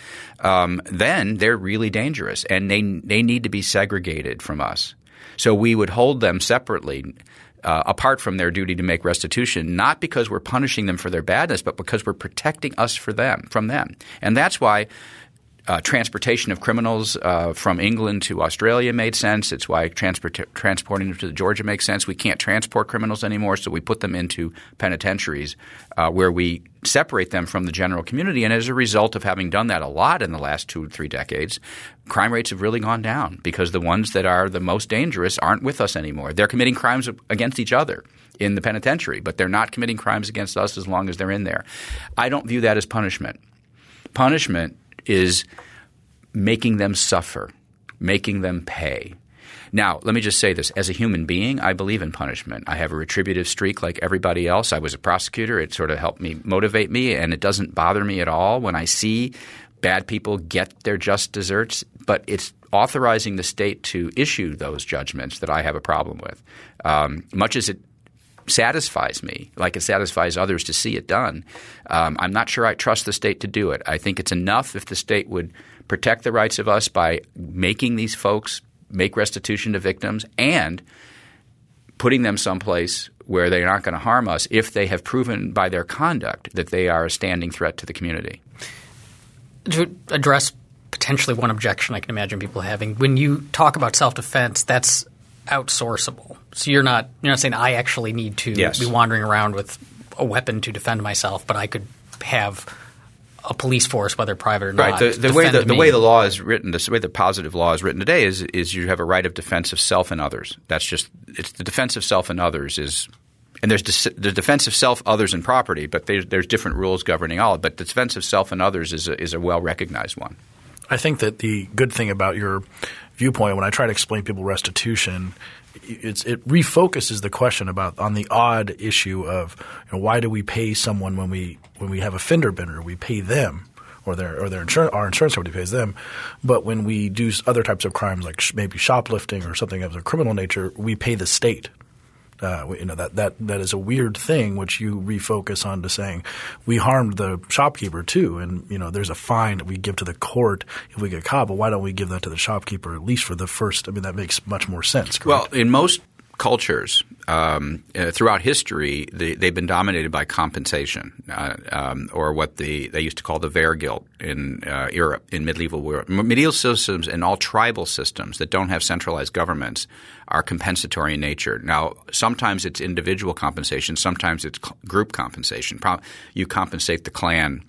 then they're really dangerous and they need to be segregated from us. So we would hold them separately apart from their duty to make restitution, not because we're punishing them for their badness, but because we're protecting us from them. And that's why transportation of criminals from England to Australia made sense. It's why transporting them to Georgia makes sense. We can't transport criminals anymore, so we put them into penitentiaries where we separate them from the general community. And as a result of having done that a lot in the last 2 or 3 decades, crime rates have really gone down because the ones that are the most dangerous aren't with us anymore. They're committing crimes against each other in the penitentiary, but they're not committing crimes against us as long as they're in there. I don't view that as punishment. Punishment is making them suffer, making them pay. Now, let me just say this. As a human being, I believe in punishment. I have a retributive streak like everybody else. I was a prosecutor. It sort of helped me motivate me, and it doesn't bother me at all when I see bad people get their just desserts. But it's authorizing the state to issue those judgments that I have a problem with. Much as it satisfies me, like it satisfies others to see it done, I'm not sure I trust the state to do it. I think it's enough if the state would protect the rights of us by making these folks make restitution to victims and putting them someplace where they're not going to harm us if they have proven by their conduct that they are a standing threat to the community. To address potentially one objection I can imagine people having, when you talk about self-defense, that's outsourceable. So you're not saying I actually need to be wandering around with a weapon to defend myself, but I could have a police force, whether private or not. Right. The way the law is written, the way the positive law is written today is you have a right of defense of self and others. That's just it's the defense of self and others is – and there's the defense of self, others, and property, but there's different rules governing all. But the defense of self and others is a well-recognized one. I think that the good thing about your viewpoint when I try to explain people restitution – it refocuses the question on the odd issue of why do we pay someone when we have a fender bender? We pay them or their insurance, our insurance company pays them. But when we do other types of crimes like maybe shoplifting or something of a criminal nature, we pay the state. That is a weird thing which you refocus on to saying we harmed the shopkeeper too, and there's a fine that we give to the court if we get caught, but why don't we give that to the shopkeeper at least for the first – I mean that makes much more sense, correct? Well, in most cultures throughout history they've been dominated by compensation or what they used to call the Wehrgilt in Europe, in medieval Europe. Medieval systems and all tribal systems that don't have centralized governments are compensatory in nature. Now, sometimes it's individual compensation. Sometimes it's group compensation. You compensate the clan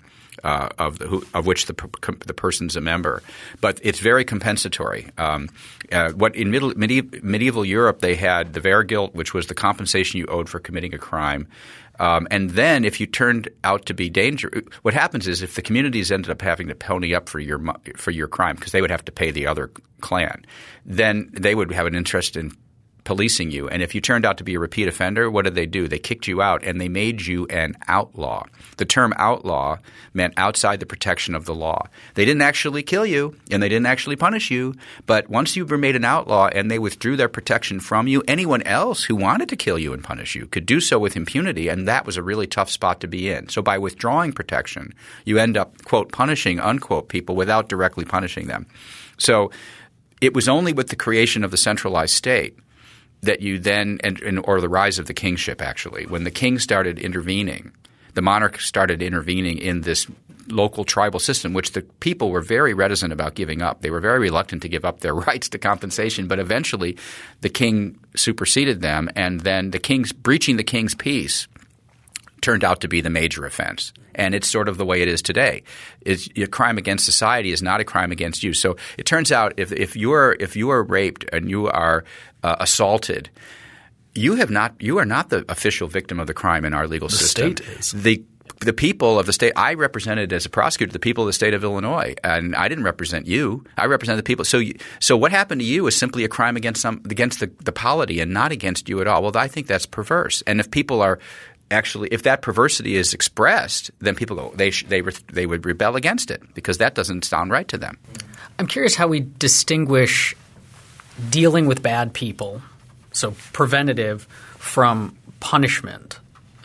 of which the person's a member, but it's very compensatory. What in medieval Europe they had the Wehrgilt, which was the compensation you owed for committing a crime. And then if you turned out to be dangerous, what happens is if the communities ended up having to pony up for your crime because they would have to pay the other clan, then they would have an interest in policing you. And if you turned out to be a repeat offender, what did they do? They kicked you out and they made you an outlaw. The term outlaw meant outside the protection of the law. They didn't actually kill you and they didn't actually punish you, but once you were made an outlaw and they withdrew their protection from you, anyone else who wanted to kill you and punish you could do so with impunity, and that was a really tough spot to be in. So by withdrawing protection, you end up, quote, punishing, unquote, people without directly punishing them. So it was only with the creation of the centralized state that you then – or the rise of the kingship actually. When the king started intervening, the monarch started intervening in this local tribal system, which the people were very reticent about giving up. They were very reluctant to give up their rights to compensation, but eventually the king superseded them, and then breaching the king's peace turned out to be the major offense. And it's sort of the way it is today. A crime against society is not a crime against you. So it turns out if you are raped and you are assaulted, you are not the official victim of the crime in our legal system. The state is. The people of the state – I represented as a prosecutor the people of the state of Illinois, and I didn't represent you. I represented the people. So what happened to you is simply a crime against the polity and not against you at all. Well, I think that's perverse. And if people are – actually, if that perversity is expressed, then people go they would rebel against it because that doesn't sound right to them. I'm curious how we distinguish dealing with bad people, so preventative, from punishment.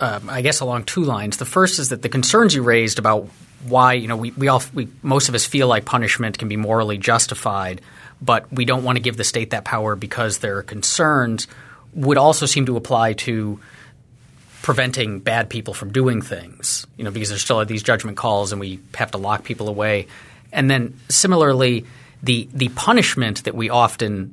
I guess along two lines. The first is that the concerns you raised about why most of us feel like punishment can be morally justified, but we don't want to give the state that power because there are concerns, would also seem to apply to preventing bad people from doing things, because there still are these judgment calls and we have to lock people away. And then similarly, the punishment that we often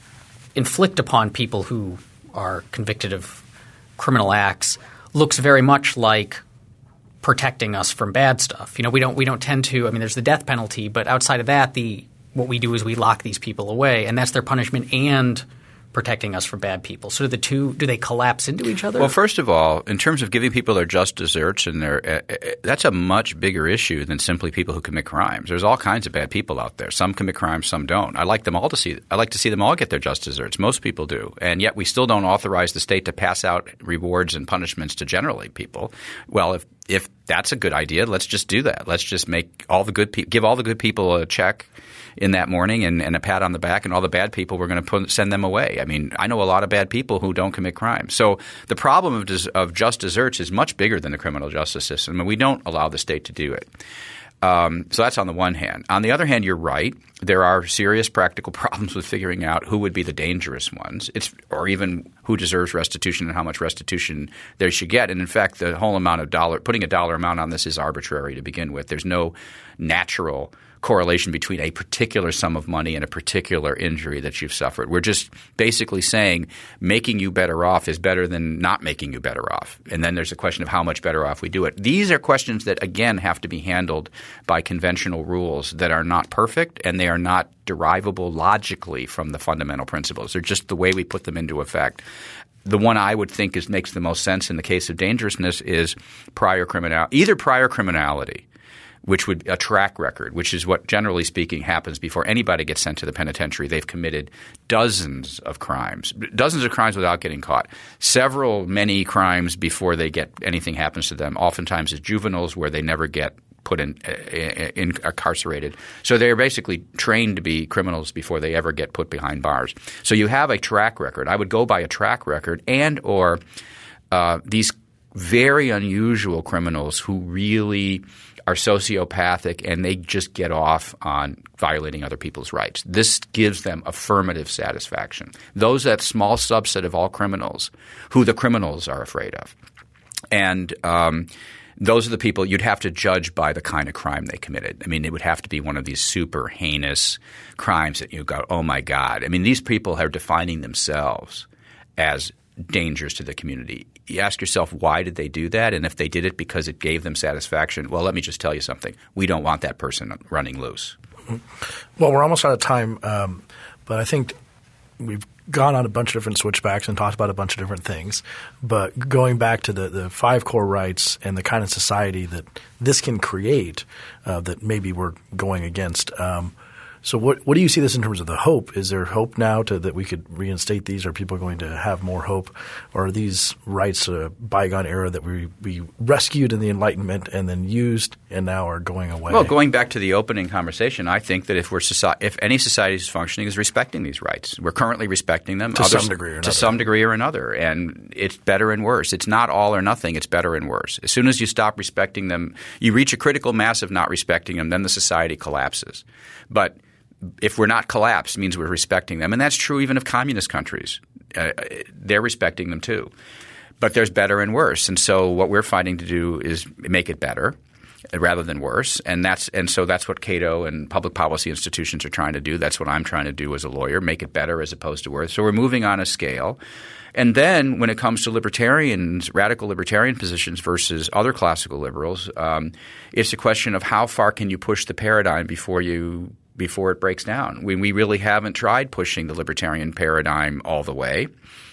inflict upon people who are convicted of criminal acts looks very much like protecting us from bad stuff. We don't tend to – there's the death penalty, but outside of that, what we do is we lock these people away, and that's their punishment and – protecting us from bad people. So do they collapse into each other? Well, first of all, in terms of giving people their just desserts, and that's a much bigger issue than simply people who commit crimes. There's all kinds of bad people out there. Some commit crimes, some don't. I like to see them all get their just desserts. Most people do, and yet we still don't authorize the state to pass out rewards and punishments to generally people. Well, if that's a good idea, let's just do that. Let's just make all the good give all the good people a check in that morning and a pat on the back, and all the bad people we're going to send them away. I know a lot of bad people who don't commit crimes. So the problem of just desserts is much bigger than the criminal justice system, and we don't allow the state to do it. So that's on the one hand. On the other hand, you're right. There are serious practical problems with figuring out who would be the dangerous ones, or even who deserves restitution and how much restitution they should get. And in fact, the whole amount of putting a dollar amount on this is arbitrary to begin with. There's no natural correlation between a particular sum of money and a particular injury that you've suffered. We're just basically saying making you better off is better than not making you better off. And then there's a question of how much better off we do it. These are questions that, again, have to be handled by conventional rules that are not perfect, and they are not derivable logically from the fundamental principles. They're just the way we put them into effect. The one I would think makes the most sense in the case of dangerousness is either prior criminality, which would a track record, which is what generally speaking happens before anybody gets sent to the penitentiary. They've committed dozens of crimes without getting caught. Many crimes before anything happens to them, oftentimes as juveniles where they never get put in incarcerated. So they're basically trained to be criminals before they ever get put behind bars. So you have a track record. I would go by a track record and or these very unusual criminals who really are sociopathic and they just get off on violating other people's rights. This gives them affirmative satisfaction. That small subset of all criminals who the criminals are afraid of. And those are the people you'd have to judge by the kind of crime they committed. It would have to be one of these super heinous crimes that you go, oh my God. These people are defining themselves as dangers to the community. You ask yourself, why did they do that? And if they did it because it gave them satisfaction, well, let me just tell you something. We don't want that person running loose. Well, we're almost out of time, but I think we've gone on a bunch of different switchbacks and talked about a bunch of different things. But going back to the 5 core rights and the kind of society that this can create that maybe we're going against so what do you see this in terms of the hope? Is there hope now that we could reinstate these? Are people going to have more hope? Or are these rights a bygone era that we rescued in the Enlightenment and then used and now are going away? Well, going back to the opening conversation, I think that if any society is functioning is respecting these rights. We're currently respecting them. To some degree or another. And it's better and worse. It's not all or nothing. It's better and worse. As soon as you stop respecting them, you reach a critical mass of not respecting them, then the society collapses. But if we're not collapsed, it means we're respecting them. And that's true even of communist countries. They're respecting them too. But there's better and worse. And so what we're fighting to do is make it better. rather than worse. And so that's what Cato and public policy institutions are trying to do. That's what I'm trying to do as a lawyer, make it better as opposed to worse. So we're moving on a scale. And then when it comes to libertarians, radical libertarian positions versus other classical liberals, it's a question of how far can you push the paradigm before it breaks down. We really haven't tried pushing the libertarian paradigm all the way.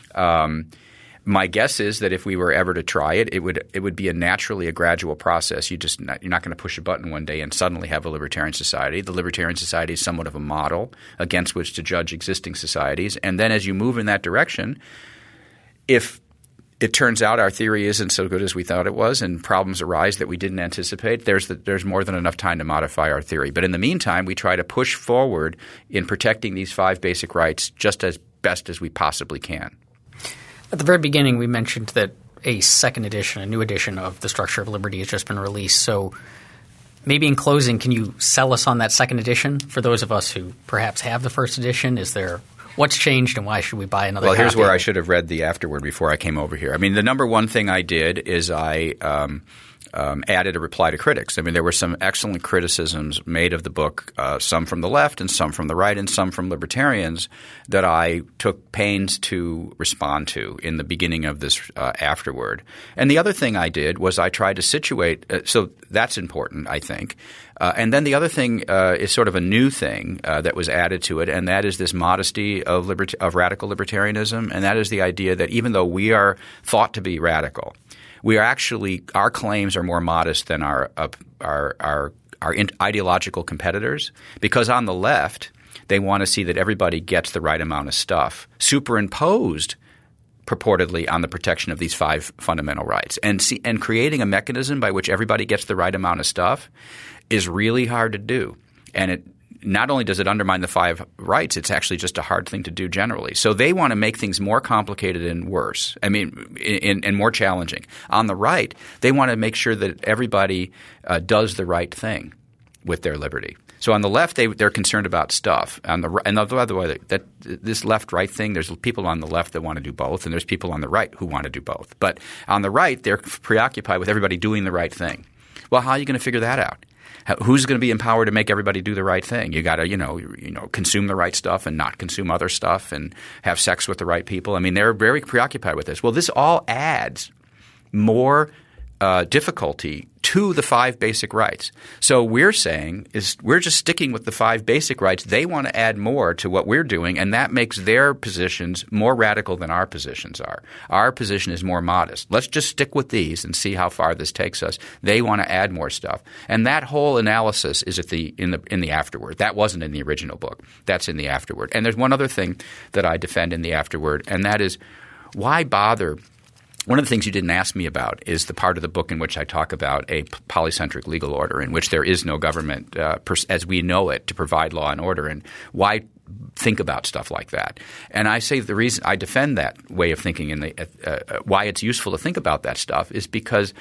My guess is that if we were ever to try it, it would be a gradual process. You're not going to push a button one day and suddenly have a libertarian society. The libertarian society is somewhat of a model against which to judge existing societies. And then as you move in that direction, if it turns out our theory isn't so good as we thought it was and problems arise that we didn't anticipate, there's more than enough time to modify our theory. But in the meantime, we try to push forward in protecting these 5 basic rights just as best as we possibly can. At the very beginning, we mentioned that a new edition of The Structure of Liberty has just been released. So maybe in closing, can you sell us on that second edition for those of us who perhaps have the first edition? What's changed and why should we buy another copy? Well, here's where I should have read the afterword before I came over here. I mean, the number one thing I did is I added a reply to critics. I mean, there were some excellent criticisms made of the book, some from the left and some from the right and some from libertarians that I took pains to respond to in the beginning of this afterword. And the other thing I did was I tried to situate so that's important, I think. And then the other thing is sort of a new thing that was added to it, and that is this modesty of radical libertarianism, and that is the idea that even though we are thought to be radical, we are actually – our claims are more modest than our ideological competitors, because on the left they want to see that everybody gets the right amount of stuff superimposed purportedly on the protection of these 5 fundamental rights. And creating a mechanism by which everybody gets the right amount of stuff is really hard to do. And it not only does it undermine the 5 rights, it's actually just a hard thing to do generally. So they want to make things more complicated and worse – and more challenging. On the right, they want to make sure that everybody does the right thing with their liberty. So on the left, they're concerned about stuff. And by the way, that this left-right thing, there's people on the left that want to do both, and there's people on the right who want to do both. But on the right, they're preoccupied with everybody doing the right thing. Well, how are you going to figure that out? Who's going to be empowered to make everybody do the right thing? You got to consume the right stuff and not consume other stuff and have sex with the right people. I mean, they're very preoccupied with this. Well, this all adds more difficulty to the 5 basic rights. So we're saying is we're just sticking with the 5 basic rights. They want to add more to what we're doing, and that makes their positions more radical than our positions are. Our position is more modest. Let's just stick with these and see how far this takes us. They want to add more stuff. And that whole analysis is in the afterword. That wasn't in the original book. That's in the afterword. And there's one other thing that I defend in the afterword, and that is why bother – one of the things you didn't ask me about is the part of the book in which I talk about a polycentric legal order in which there is no government as we know it to provide law and order, and why think about stuff like that. And I say the reason I defend that way of thinking and why it's useful to think about that stuff is because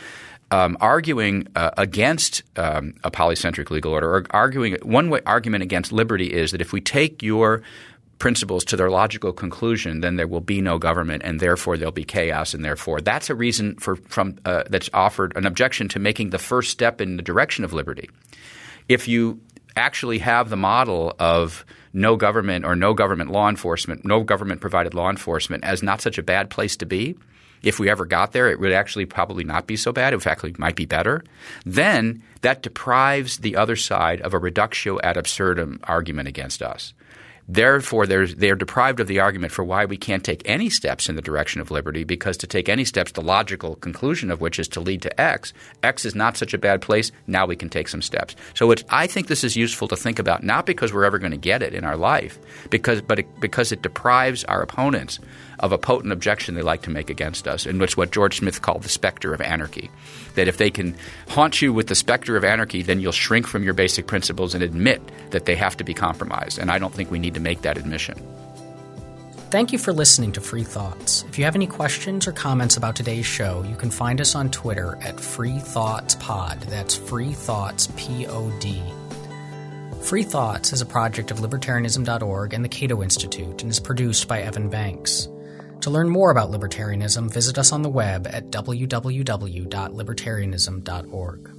arguing against a polycentric legal order or argument against liberty is that if we take your principles to their logical conclusion, then there will be no government, and therefore there'll be chaos, and therefore that's a reason that's offered an objection to making the first step in the direction of liberty. If you actually have the model of no government or no government law enforcement, no government provided law enforcement as not such a bad place to be, if we ever got there, it would actually probably not be so bad. In fact, it might be better. Then that deprives the other side of a reductio ad absurdum argument against us. Therefore, they are deprived of the argument for why we can't take any steps in the direction of liberty, because to take any steps, the logical conclusion of which is to lead to X. X is not such a bad place. Now we can take some steps. So I think this is useful to think about, not because we're ever going to get it in our life, but because it deprives our opponents of a potent objection they like to make against us, and it's what George Smith called the specter of anarchy. That if they can haunt you with the specter of anarchy, then you'll shrink from your basic principles and admit that they have to be compromised. And I don't think we need to make that admission. Thank you for listening to Free Thoughts. If you have any questions or comments about today's show, you can find us on Twitter at FreeThoughtsPod. That's Free Thoughts, P-O-D. Free Thoughts is a project of Libertarianism.org and the Cato Institute and is produced by Evan Banks. To learn more about libertarianism, visit us on the web at www.libertarianism.org.